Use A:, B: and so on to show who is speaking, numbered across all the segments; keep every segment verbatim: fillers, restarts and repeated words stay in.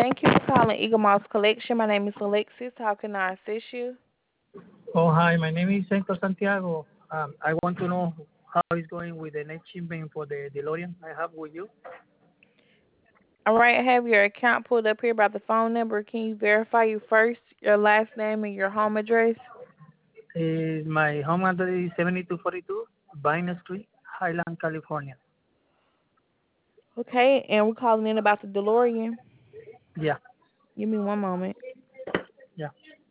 A: Thank you for calling Eagle Moss Collection. My name is Alexis. How can I assist you?
B: Oh, hi. My name is Hector Santiago. Um, I want to know how it's going with the next shipment for the DeLorean I have with you.
A: All right, I have your account pulled up here by the phone number. Can you verify you first, your last name, and your home address?
B: Uh, my home address is seventy-two forty-two Vine Street, Highland, California.
A: Okay, and we're calling in about the DeLorean.
B: Yeah,
A: Give me one moment.
B: yeah.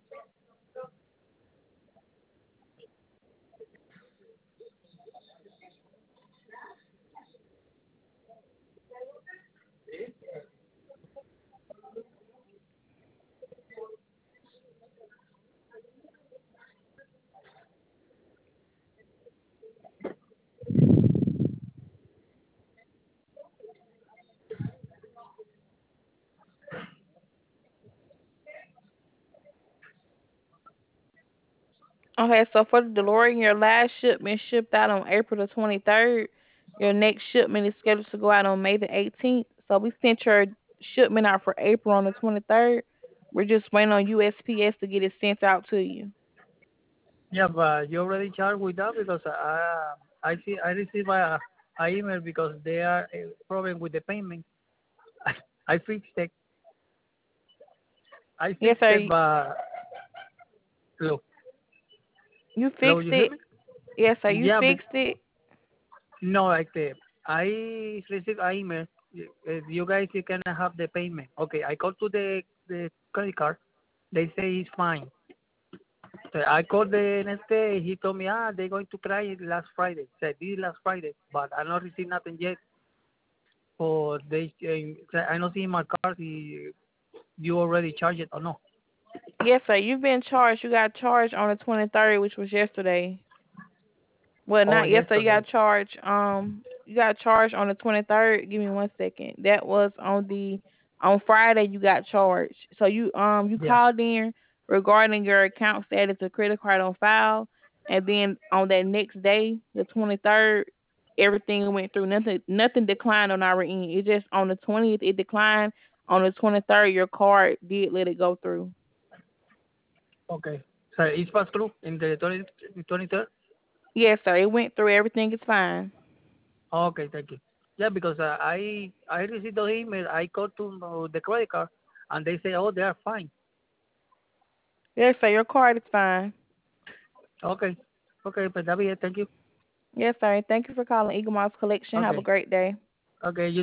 A: Okay, so for the DeLorean, your last shipment shipped out on April the twenty-third. Your next shipment is scheduled to go out on May the eighteenth. So we sent your shipment out for April on the twenty-third. We're just waiting on U S P S to get it sent out to you.
B: Yeah, but you already charged with that because uh, I see I received a, a email because there are a problem with the payment. I, I fixed it. I
A: Yes,
B: fixed it,
A: sir.
B: but hello,
A: You
B: hello,
A: fixed
B: you hear
A: it.
B: me?
A: Yes, sir. You
B: Yeah, but
A: fixed it.
B: no, like uh, I received an email. If you guys you can have the payment. Okay, I go to the the credit card. They say it's fine. So I called the next day. He told me, ah, they're going to try it last Friday. Said this last Friday, but I not received nothing yet. Or they, uh, I not see in my card. If you already charged it or no?
A: Yes, sir. You've been charged. You got charged on the twenty-third, which was yesterday. Well,
B: Oh,
A: not yesterday. You
B: yesterday.
A: got charged. Um, you got charged on the twenty-third. Give me one second. That was on the on Friday. You got charged. So you um you
B: Yeah.
A: called in regarding your account status, a credit card on file, and then on that next day, the twenty-third, everything went through. Nothing nothing declined on our end. It just on the twentieth it declined. On the twenty-third, your card did let it go through.
B: Okay. So it's passed through in the twenty, twenty-third?
A: Yes, sir. It went through. Everything is fine.
B: Okay, thank you. Yeah, because uh, I I received the email. I called to uh, the credit card, and they say, oh, they are fine.
A: Yes, sir. Your card is fine.
B: Okay. Okay, but that'll be it. Thank you.
A: Yes, sir. Thank you for calling Eagle Moss Collection. Have a
B: Okay.
A: great day.
B: Okay, you